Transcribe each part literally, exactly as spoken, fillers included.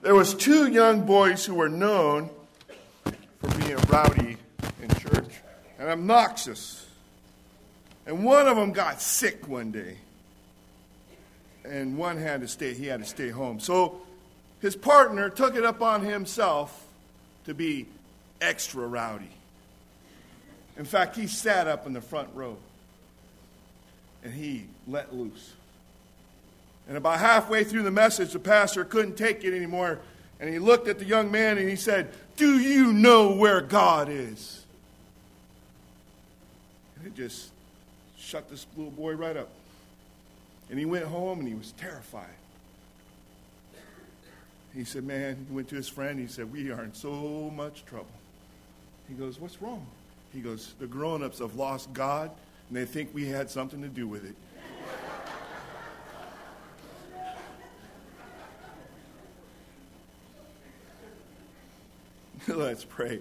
There was two young boys who were known for being rowdy in church and obnoxious. And one of them got sick one day. And one had to stay, he had to stay home. So his partner took it upon himself to be extra rowdy. In fact, he sat up in the front row. And he let loose. And about halfway through the message, the pastor couldn't take it anymore. And he looked at the young man and he said, "Do you know where God is?" And it just shut this little boy right up. And he went home and he was terrified. He said, man, he went to his friend. He said, "We are in so much trouble." He goes, "What's wrong?" He goes, "The grown-ups have lost God and they think we had something to do with it." Let's pray.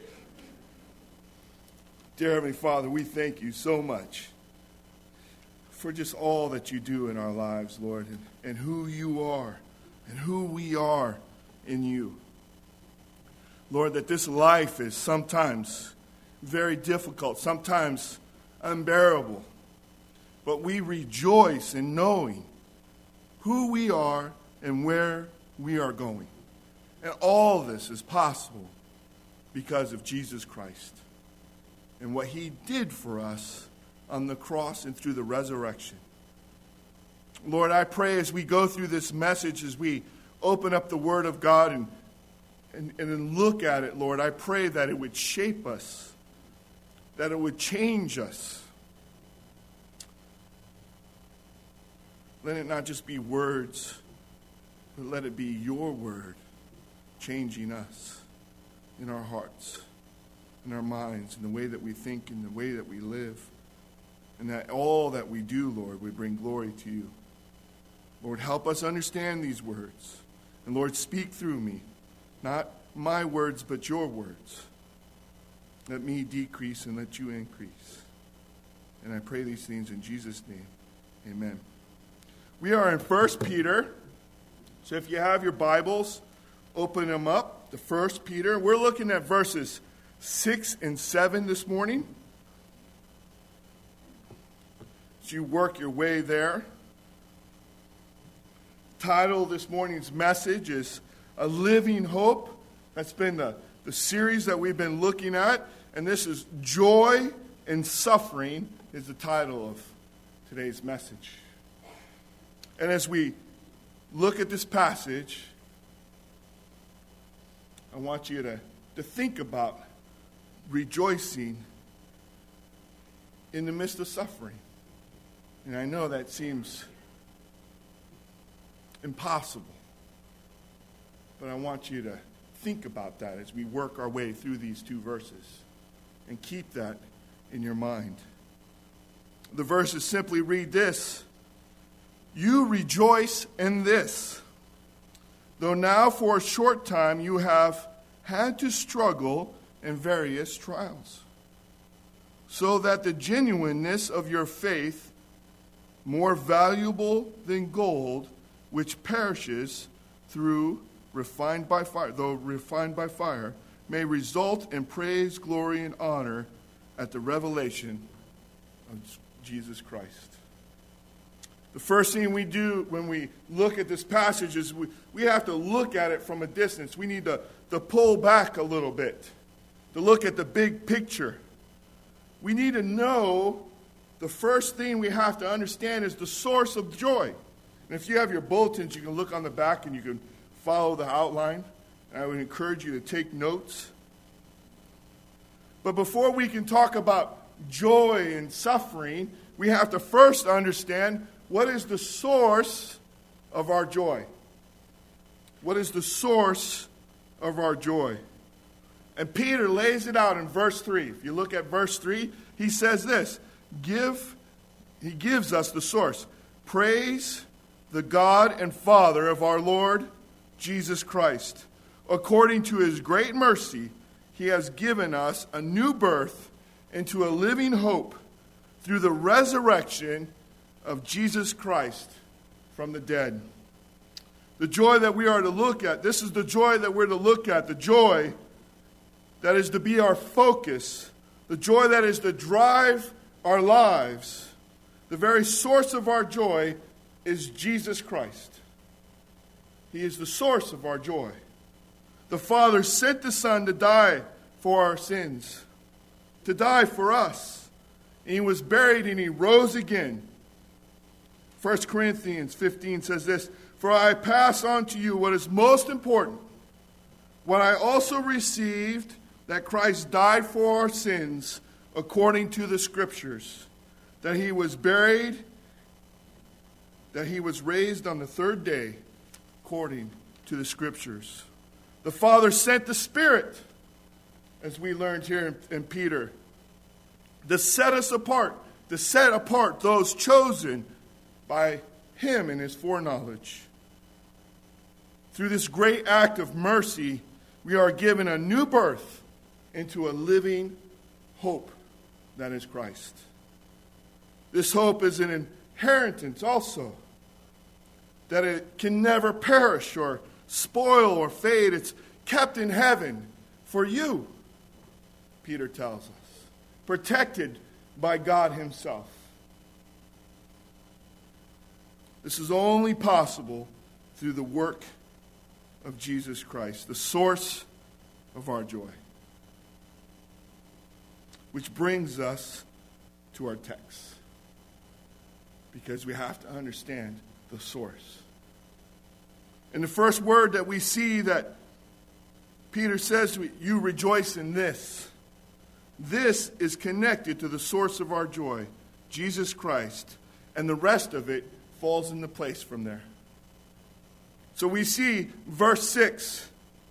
Dear Heavenly Father, we thank you so much for just all that you do in our lives, Lord, and, and who you are and who we are in you. Lord, that this life is sometimes very difficult, sometimes unbearable, but we rejoice in knowing who we are and where we are going. And all this is possible because of Jesus Christ and what he did for us on the cross and through the resurrection. Lord, I pray as we go through this message, as we open up the Word of God and, and, and look at it, Lord, I pray that it would shape us, that it would change us. Let it not just be words, but let it be your word changing us in our hearts, in our minds, in the way that we think, in the way that we live. And that all that we do, Lord, would bring glory to you. Lord, help us understand these words. And Lord, speak through me. Not my words, but your words. Let me decrease and let you increase. And I pray these things in Jesus' name. Amen. We are in First Peter. So if you have your Bibles, open them up to First Peter. We're looking at verses six and seven this morning. As you work your way there. Title of this morning's message is A Living Hope. That's been the, the series that we've been looking at. And this is Joy in Suffering is the title of today's message. And as we look at this passage, I want you to, to think about rejoicing in the midst of suffering. And I know that seems impossible, but I want you to think about that as we work our way through these two verses and keep that in your mind. The verses simply read this: "You rejoice in this, though now for a short time you have had to struggle in various trials, so that the genuineness of your faith, more valuable than gold, which perishes through refined by fire, though refined by fire, may result in praise, glory, and honor at the revelation of Jesus Christ." The first thing we do when we look at this passage is we, we have to look at it from a distance. We need to, to pull back a little bit, to look at the big picture. We need to know the first thing we have to understand is the source of joy. And if you have your bulletins, you can look on the back and you can follow the outline. And I would encourage you to take notes. But before we can talk about joy and suffering, we have to first understand what is the source of our joy. What is the source of our joy? And Peter lays it out in verse three. If you look at verse three, he says this: Give, he gives us the source. Praise the God and Father of our Lord Jesus Christ. According to his great mercy, he has given us a new birth into a living hope through the resurrection of Jesus Christ from the dead. The joy that we are to look at. This is the joy that we're to look at. The joy that is to be our focus. The joy that is to drive our lives. The very source of our joy is Jesus Christ. He is the source of our joy. The Father sent the Son to die for our sins, to die for us. And he was buried and he rose again. First Corinthians fifteen says this, "For I pass on to you what is most important, what I also received, that Christ died for our sins according to the Scriptures, that he was buried, that he was raised on the third day according to the Scriptures." The Father sent the Spirit, as we learned here in, in Peter, to set us apart, to set apart those chosen by him in his foreknowledge. Through this great act of mercy, we are given a new birth into a living hope that is Christ. This hope is an inheritance also, that it can never perish or spoil or fade. It's kept in heaven for you, Peter tells us, protected by God himself. This is only possible through the work of Jesus Christ, the source of our joy. Which brings us to our text, because we have to understand the source. And the first word that we see that Peter says, you rejoice in this. This is connected to the source of our joy, Jesus Christ, and the rest of it falls into place from there. So we see verse six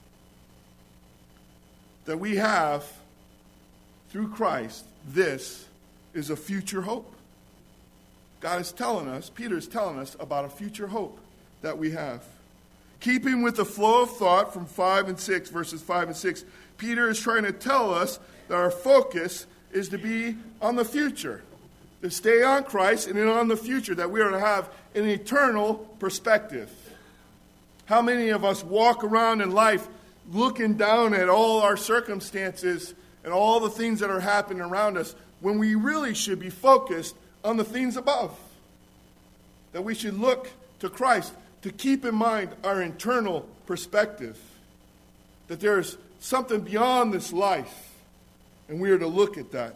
that we have through Christ, this is a future hope. God is telling us, Peter is telling us about a future hope that we have. Keeping with the flow of thought from five and six, verses five and six, Peter is trying to tell us that our focus is to be on the future, to stay on Christ and on the future, that we are to have an eternal perspective. How many of us walk around in life looking down at all our circumstances and all the things that are happening around us, when we really should be focused on the things above? That we should look to Christ to keep in mind our internal perspective. That there is something beyond this life, and we are to look at that.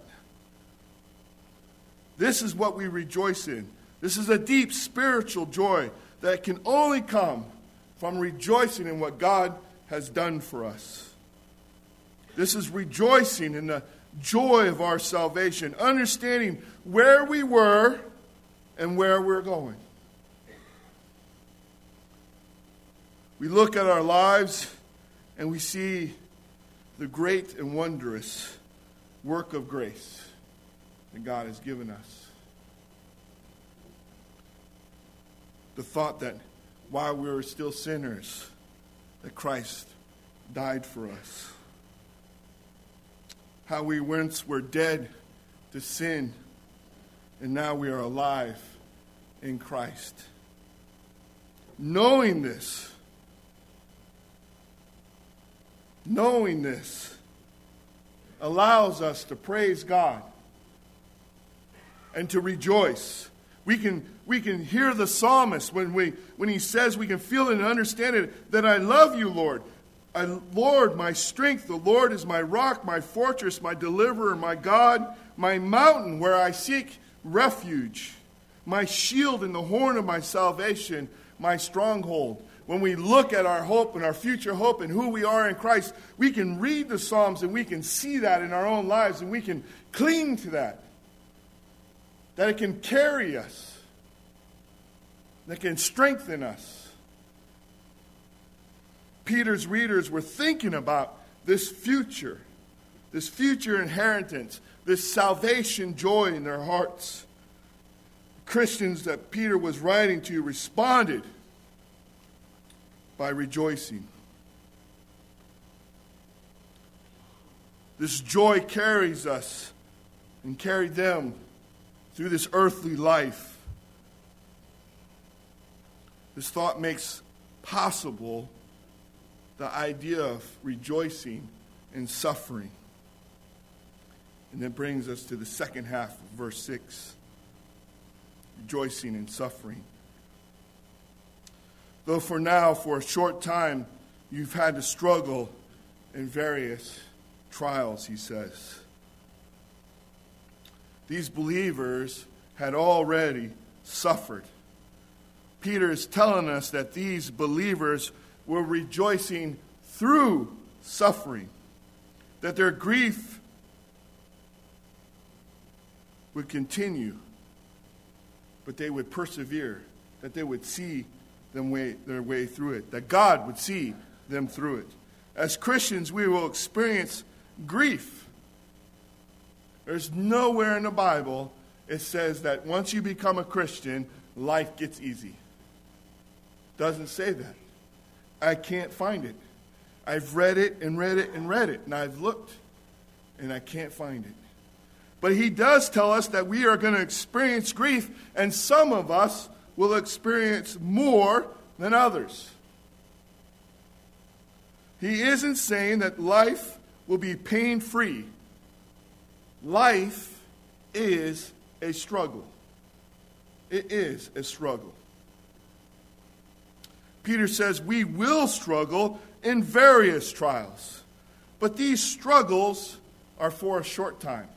This is what we rejoice in. This is a deep spiritual joy that can only come from rejoicing in what God has done for us. This is rejoicing in the joy of our salvation, understanding where we were and where we're going. We look at our lives and we see the great and wondrous work of grace that God has given us. The thought that while we were still sinners, that Christ died for us. How we once were dead to sin, and now we are alive in Christ. Knowing this, knowing this allows us to praise God and to rejoice. We can, we can hear the psalmist when, we, when he says, we can feel it and understand it, that I love you, Lord. I, Lord, my strength, the Lord is my rock, my fortress, my deliverer, my God, my mountain where I seek refuge, my shield and the horn of my salvation, my stronghold. When we look at our hope and our future hope and who we are in Christ, we can read the Psalms and we can see that in our own lives and we can cling to that. That it can carry us. That can strengthen us. Peter's readers were thinking about this future, this future inheritance, this salvation joy in their hearts. Christians that Peter was writing to responded by rejoicing. This joy carries us and carried them through this earthly life. This thought makes possible the idea of rejoicing in suffering. And that brings us to the second half of verse six. Rejoicing in suffering. Though for now, for a short time, you've had to struggle in various trials, he says. These believers had already suffered. Peter is telling us that these believers were rejoicing through suffering, that their grief would continue, but they would persevere, that they would see them way, their way through it, that God would see them through it. As Christians, we will experience grief. There's nowhere in the Bible it says that once you become a Christian, life gets easy. Doesn't say that. I can't find it. I've read it and read it and read it, and I've looked, and I can't find it. But he does tell us that we are going to experience grief, and some of us will experience more than others. He isn't saying that life will be pain-free. Life is a struggle. It is a struggle. Peter says we will struggle in various trials, but these struggles are for a short time.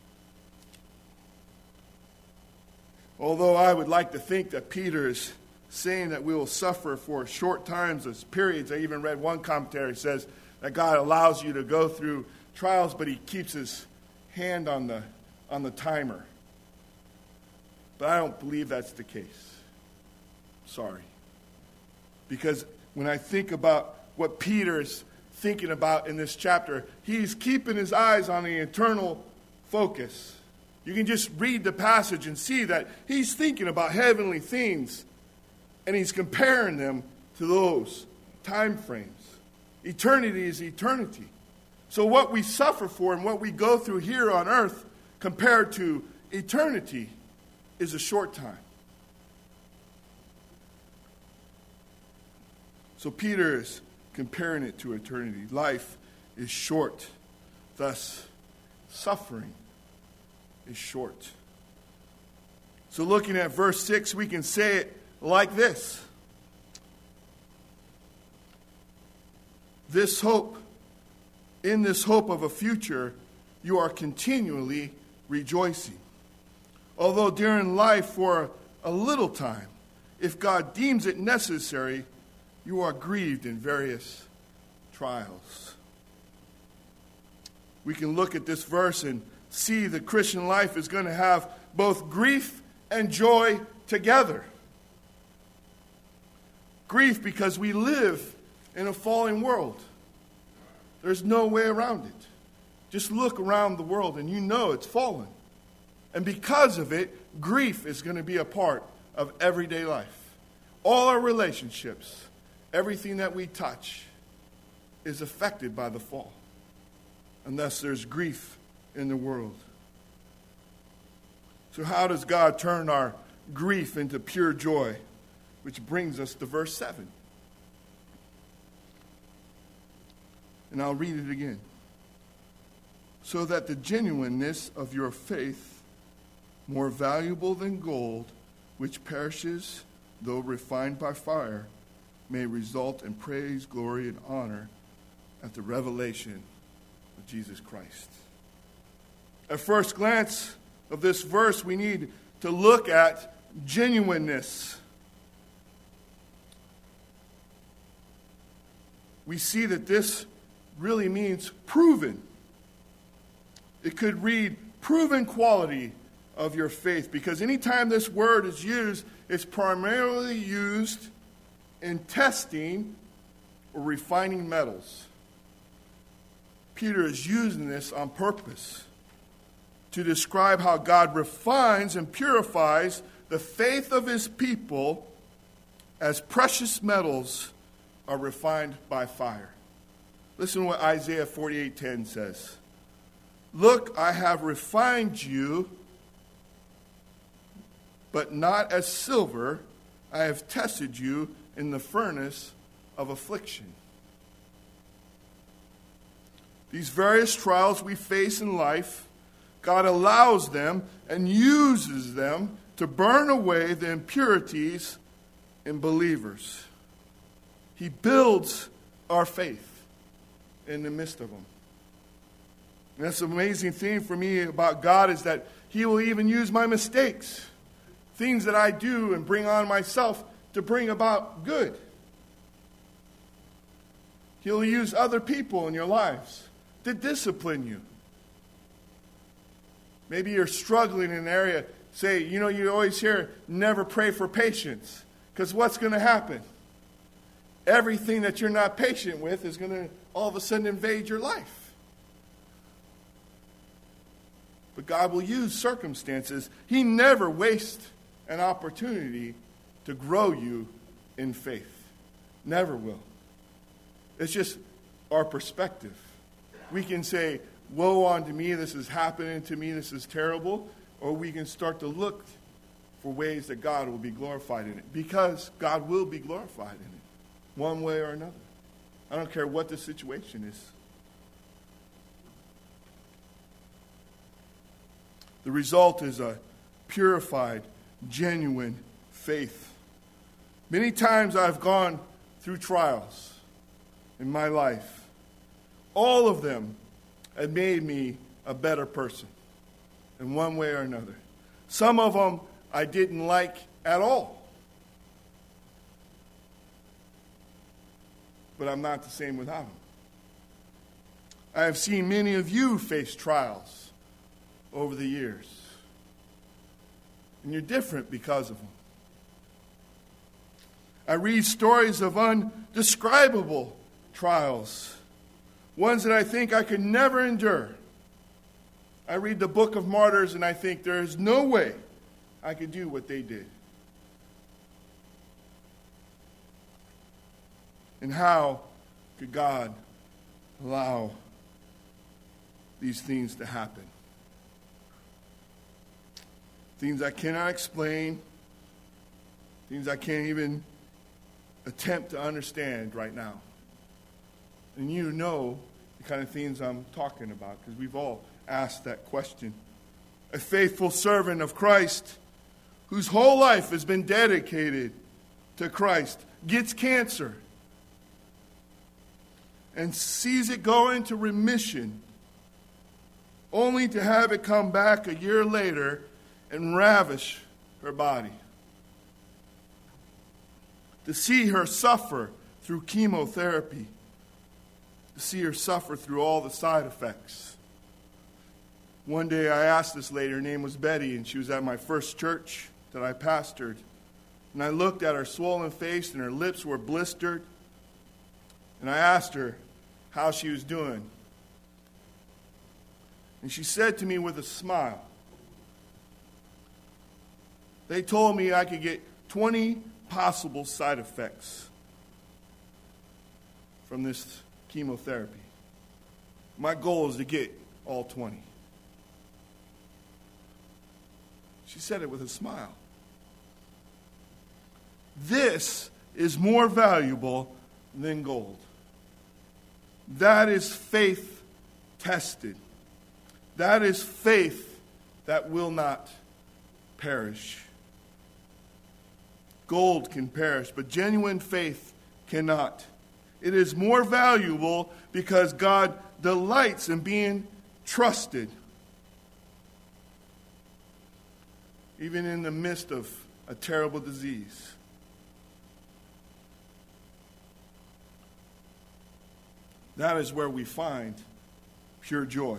Although I would like to think that Peter is saying that we will suffer for short times as periods. I even read one commentary says that God allows you to go through trials, but he keeps his hand on the on the timer. But I don't believe that's the case. Sorry. Because when I think about what Peter's thinking about in this chapter, he's keeping his eyes on the eternal focus. You can just read the passage and see that he's thinking about heavenly things, and he's comparing them to those time frames. Eternity is eternity. So what we suffer for and what we go through here on earth compared to eternity is a short time. So Peter is comparing it to eternity. Life is short. Thus, suffering is short. So looking at verse six, we can say it like this. This hope, in this hope of a future, you are continually rejoicing. Although during life for a little time, if God deems it necessary, you are grieved in various trials. We can look at this verse and see the Christian life is going to have both grief and joy together. Grief because we live in a falling world. There's no way around it. Just look around the world and you know it's fallen. And because of it, grief is going to be a part of everyday life. All our relationships, everything that we touch is affected by the fall. Unless there's grief in the world. So how does God turn our grief into pure joy? Which brings us to verse seven. And I'll read it again. So that the genuineness of your faith, more valuable than gold, which perishes though refined by fire, may result in praise, glory, and honor at the revelation of Jesus Christ. At first glance of this verse, we need to look at genuineness. We see that this really means proven. It could read proven quality of your faith, because anytime this word is used, it's primarily used in testing or refining metals. Peter is using this on purpose to describe how God refines and purifies the faith of his people as precious metals are refined by fire. Listen to what Isaiah forty-eight ten says. Look, I have refined you, but not as silver. I have tested you in the furnace of affliction. These various trials we face in life, God allows them and uses them to burn away the impurities in believers. He builds our faith in the midst of them. And that's the amazing thing for me about God, is that He will even use my mistakes, things that I do and bring on myself, to bring about good. He'll use other people in your lives to discipline you. Maybe you're struggling in an area. Say, you know, you always hear, never pray for patience. Because what's going to happen? Everything that you're not patient with is going to all of a sudden invade your life. But God will use circumstances. He never wastes an opportunity to grow you in faith. Never will. It's just our perspective. We can say, woe unto me, this is happening to me, this is terrible. Or we can start to look for ways that God will be glorified in it. Because God will be glorified in it, one way or another. I don't care what the situation is. The result is a purified, genuine faith. Many times I've gone through trials in my life. All of them have made me a better person in one way or another. Some of them I didn't like at all. But I'm not the same without them. I have seen many of you face trials over the years. And you're different because of them. I read stories of undescribable trials, ones that I think I could never endure. I read the Book of Martyrs and I think there is no way I could do what they did. And how could God allow these things to happen? Things I cannot explain, things I can't even attempt to understand right now. And you know the kind of things I'm talking about, because we've all asked that question. A faithful servant of Christ, whose whole life has been dedicated to Christ, gets cancer and sees it go into remission, only to have it come back a year later and ravish her body. To see her suffer through chemotherapy. To see her suffer through all the side effects. One day I asked this lady, her name was Betty, and she was at my first church that I pastored. And I looked at her swollen face, and her lips were blistered. And I asked her how she was doing. And she said to me with a smile, they told me I could get twenty possible side effects from this chemotherapy. My goal is to get all twenty. She said it with a smile. This is more valuable than gold. That is faith tested. That is faith that will not perish. Gold can perish, but genuine faith cannot. It is more valuable because God delights in being trusted. Even in the midst of a terrible disease. That is where we find pure joy.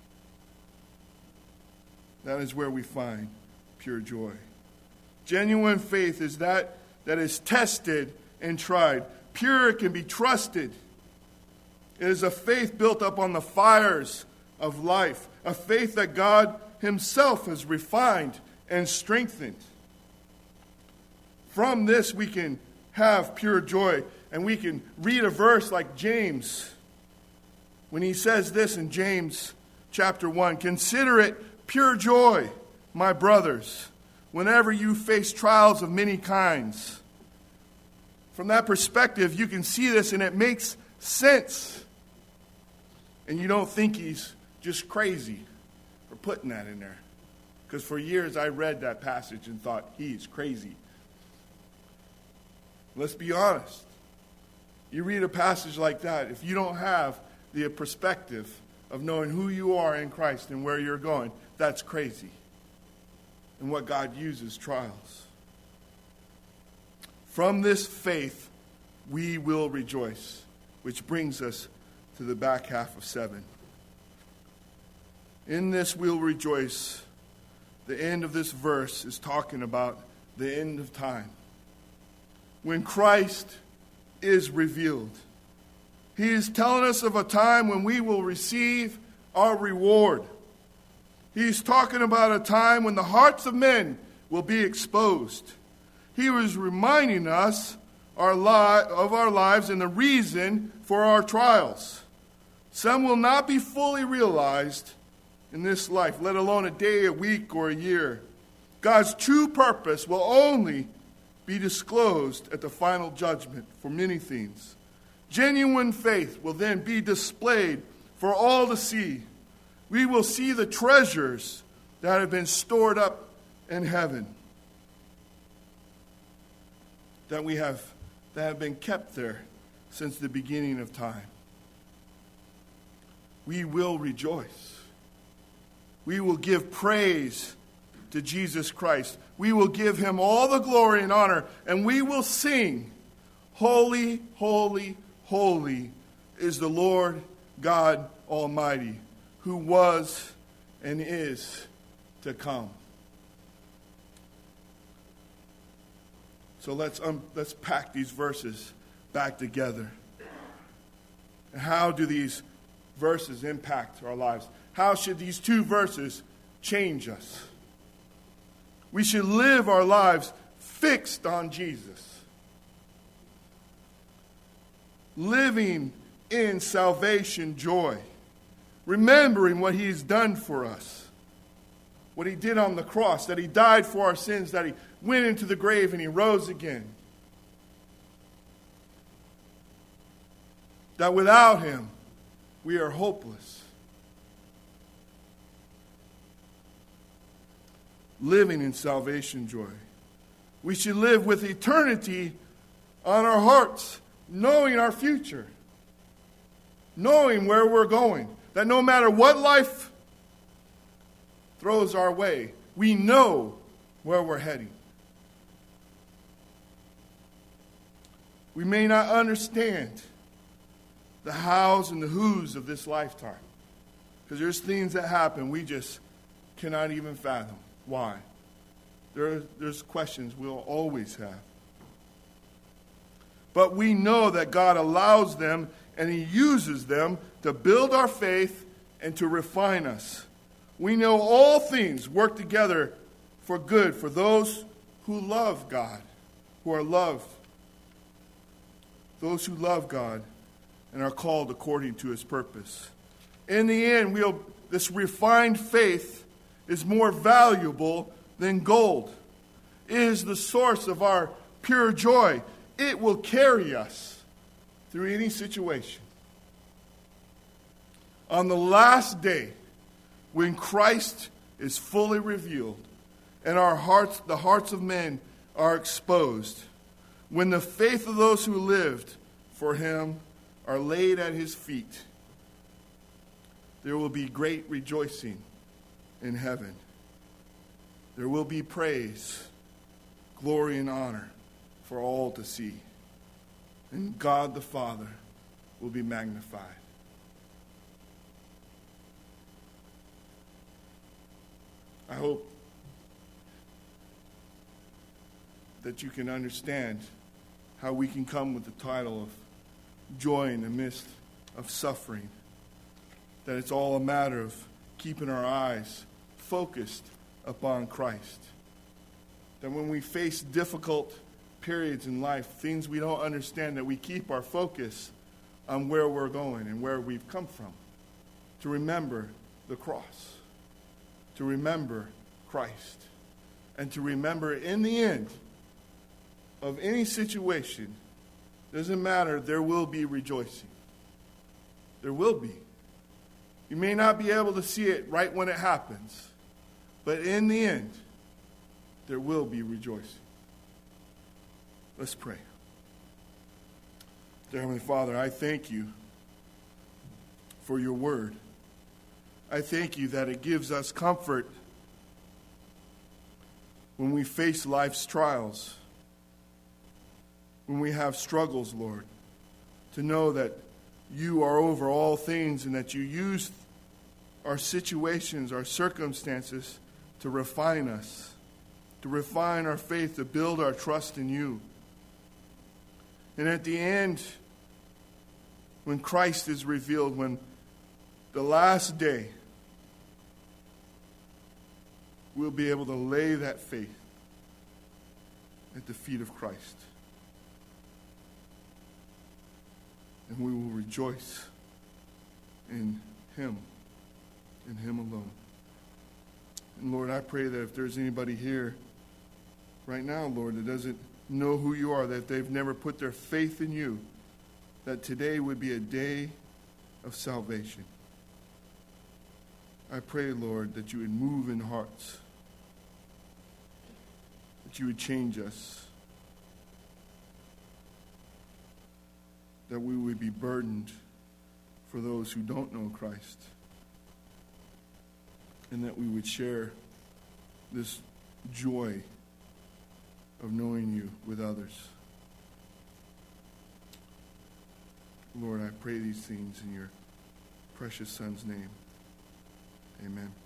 That is where we find pure joy. Genuine faith is that that is tested and tried. Pure can be trusted. It is a faith built up on the fires of life. A faith that God Himself has refined and strengthened. From this we can have pure joy. And we can read a verse like James. When he says this in James chapter one. Consider it pure joy, my brothers, whenever you face trials of many kinds. From that perspective, you can see this and it makes sense. And you don't think he's just crazy for putting that in there. Because for years I read that passage and thought, he's crazy. Let's be honest. You read a passage like that, if you don't have the perspective of knowing who you are in Christ and where you're going, that's crazy. And what God uses, trials. From this faith, we will rejoice. Which brings us to the back half of seven. In this we'll rejoice. The end of this verse is talking about the end of time. When Christ is revealed. He is telling us of a time when we will receive our reward. He's talking about a time when the hearts of men will be exposed. He was reminding us our li- of our lives and the reason for our trials. Some will not be fully realized in this life, let alone a day, a week, or a year. God's true purpose will only be disclosed at the final judgment for many things. Genuine faith will then be displayed for all to see. We will see the treasures that have been stored up in heaven, that we have that have been kept there since the beginning of time. We will rejoice. We will give praise to Jesus Christ. We will give him all the glory and honor, and we will sing, "Holy, holy, holy is the Lord God Almighty, who was and is to come." So let's um, let's pack these verses back together. How do these verses impact our lives? How should these two verses change us? We should live our lives fixed on Jesus. Living in salvation joy. Remembering what he's done for us. What he did on the cross. That he died for our sins. That he went into the grave and he rose again. That without him, we are hopeless. Living in salvation joy. We should live with eternity on our hearts, knowing our future, knowing where we're going, that no matter what life throws our way, we know where we're heading. We may not understand the hows and the whos of this lifetime, because there's things that happen we just cannot even fathom. Why? There, there's questions we'll always have. But we know that God allows them and he uses them to build our faith and to refine us. We know all things work together for good for those who love God, who are loved. Those who love God and are called according to his purpose. In the end, we'll, this refined faith is more valuable than gold. It is the source of our pure joy. It will carry us through any situation. On the last day, when Christ is fully revealed and our hearts, the hearts of men are exposed, when the faith of those who lived for him are laid at his feet, there will be great rejoicing in heaven. There will be praise, glory, and honor for all to see. And God the Father will be magnified. I hope that you can understand how we can come with the title of Joy in the Midst of Suffering. That it's all a matter of keeping our eyes focused upon Christ. That when we face difficult periods in life, things we don't understand, that we keep our focus on where we're going and where we've come from. To remember the cross. To remember Christ. And to remember in the end of any situation Doesn't matter, there will be rejoicing. There will be. You may not be able to see it right when it happens, but in the end, there will be rejoicing. Let's pray. Dear Heavenly Father, I thank you for your word. I thank you that it gives us comfort when we face life's trials, when we have struggles, Lord, to know that you are over all things and that you use our situations, our circumstances to refine us, to refine our faith, to build our trust in you. And at the end, when Christ is revealed, when the last day, we'll be able to lay that faith at the feet of Christ. And we will rejoice in him, in him alone. And Lord, I pray that if there's anybody here right now, Lord, that doesn't know who you are, that they've never put their faith in you, that today would be a day of salvation. I pray, Lord, that you would move in hearts, that you would change us, that we would be burdened for those who don't know Christ, and that we would share this joy of knowing you with others. Lord, I pray these things in your precious Son's name. Amen.